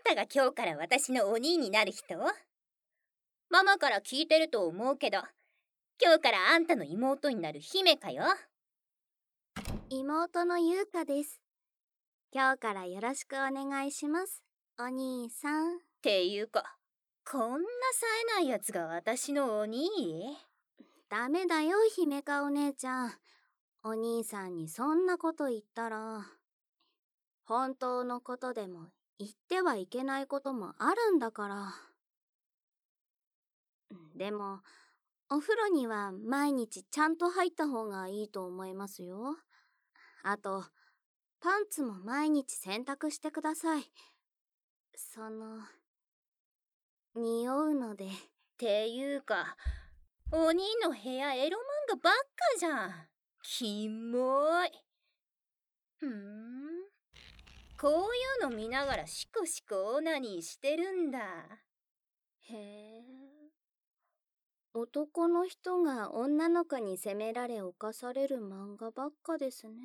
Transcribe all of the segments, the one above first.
んたが今日から私のお兄になる人？ママから聞いてると思うけど、今日からあんたの妹になる姫かよ。 妹の優香です。今日からよろしくお願いします、お兄さん。 っていうか、こんな冴えないやつが私のお兄？ ダメだよ、姫香お姉ちゃん。お兄さんにそんなこと言ったら、本当のことでも言ってはいけないこともあるんだから。でも、お風呂には毎日ちゃんと入った方がいいと思いますよ。あと、パンツも毎日洗濯してください。匂うので。 っていうか、お兄の部屋エロ漫画ばっかじゃん。キモい。こういうの見ながらシコシコオナニーしてるんだ。 へえ。男の人が女の子に責められ犯される漫画ばっかですね。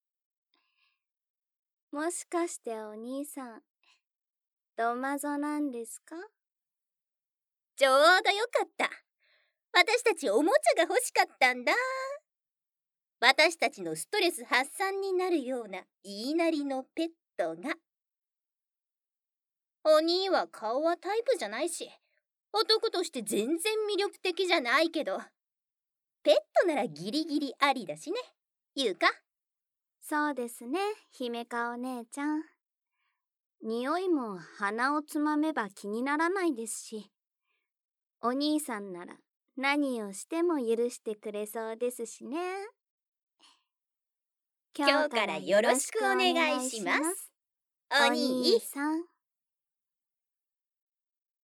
もしかしてお兄さん、ドマゾなんですか？ ちょうどよかった。私たちおもちゃが欲しかったんだ。私たちのストレス発散になるような言いなりのペットが。お兄は顔はタイプじゃないし、男として全然魅力的じゃないけど、ペットならギリギリありだしね、言うか？ そうですね、姫香お姉ちゃん。匂いも鼻をつまめば気にならないですし、お兄さんなら何をしても許してくれそうですしね。 今日からよろしくお願いします、おお兄。 兄さん。